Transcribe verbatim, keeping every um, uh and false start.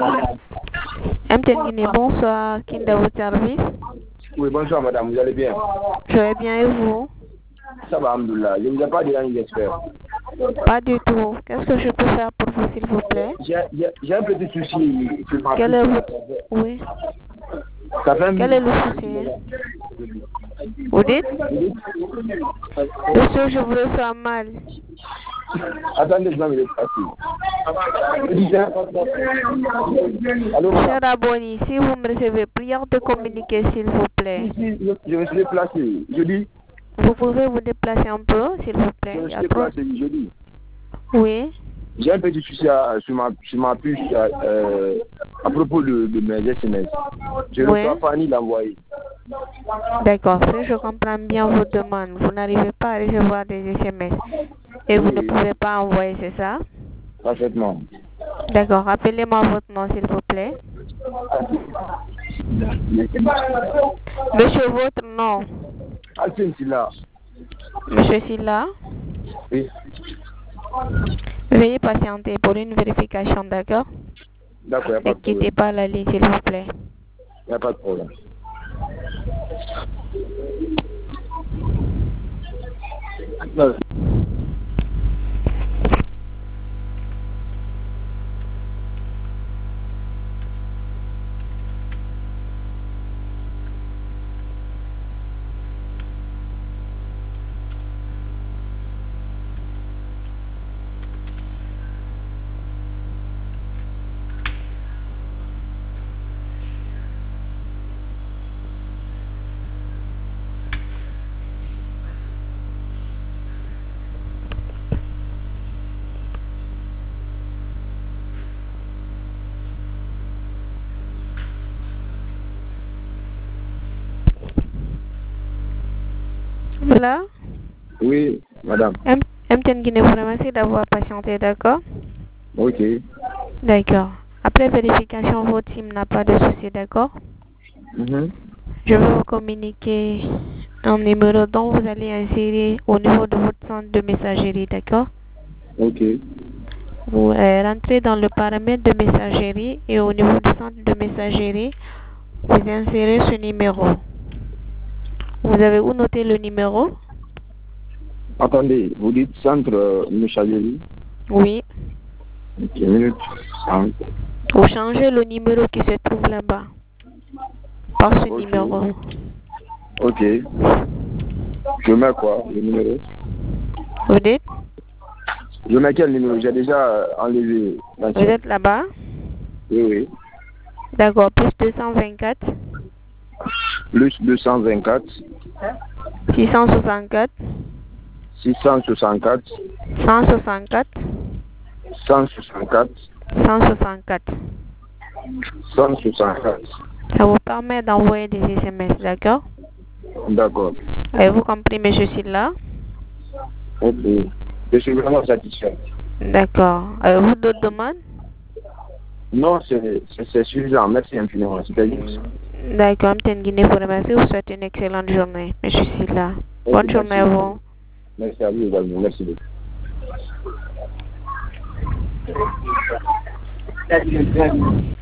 M T N Guinée, bonsoir. Kinda, votre service? Oui, bonsoir madame, vous allez bien? Je vais bien et vous? Ça va, alhamdoulilah. Je ne vous ai pas dérangé, j'espère. Pas du tout. Qu'est-ce que je peux faire pour vous, s'il vous plaît? J'ai un petit souci sur ma Quel est votre... Oui. Ça fait un... Quel est le souci? Vous dites? Monsieur, je vous reçois mal. Attendez, je vais me déplacer. Allô? Cher Aboni, si vous me recevez, prière de communiquer, s'il vous plaît. Je, je me suis déplacé. Je dis. Vous pouvez vous déplacer un peu, s'il vous plaît? Je me suis déplacé, je dis. Oui. J'ai un petit souci à, sur, ma, sur ma puce euh, à propos de, de mes S M S. Je ne oui. peux pas ni l'envoyer. D'accord, si je comprends bien vos demandes, vous n'arrivez pas à recevoir des S M S et vous oui. ne pouvez pas envoyer, c'est ça? Parfaitement. D'accord, rappelez-moi votre nom, s'il vous plaît. Monsieur, votre nom? Alcine Silla. Monsieur Silla? Oui. Veuillez patienter pour une vérification, d'accord? D'accord, il n'y a pas de problème. Ne quittez pas la ligne, s'il vous plaît. Il n'y a pas de problème. Non. Voilà. Oui, madame. M T N Guinée, vous remercie d'avoir patienté, d'accord? Ok. D'accord. Après vérification, votre SIM n'a pas de souci, d'accord? Mm-hmm. Je vais vous communiquer un numéro dont vous allez insérer au niveau de votre centre de messagerie, d'accord? Ok. Vous euh, rentrez dans le paramètre de messagerie et au niveau du centre de messagerie, vous insérez ce numéro. Vous avez où noter le numéro? Attendez, vous dites centre euh, messagerie? Oui. Ok, minute. Ah. Vous changez le numéro qui se trouve là-bas par ce okay. numéro. Ok. Je mets quoi, le numéro? Vous dites? Je mets quel numéro? J'ai déjà enlevé. Vous êtes là-bas? Oui, oui. D'accord, plus deux cent vingt-quatre. Plus deux cent vingt-quatre. six cent soixante-quatre. six cent soixante-quatre. cent soixante-quatre. cent soixante-quatre. cent soixante-quatre. cent soixante-quatre. Ça vous permet d'envoyer des S M S, d'accord? D'accord. Avez-vous compris, monsieur Silla? Ok. Je suis vraiment satisfait. D'accord. Avez-vous d'autres demandes? Non, c'est suffisant. Merci infiniment. C'était juste. D'accord, M T N Guinée vous remercie. Vous souhaite une excellente journée, monsieur Silla. Bonne merci, journée à vous. Merci à vous également. Merci beaucoup.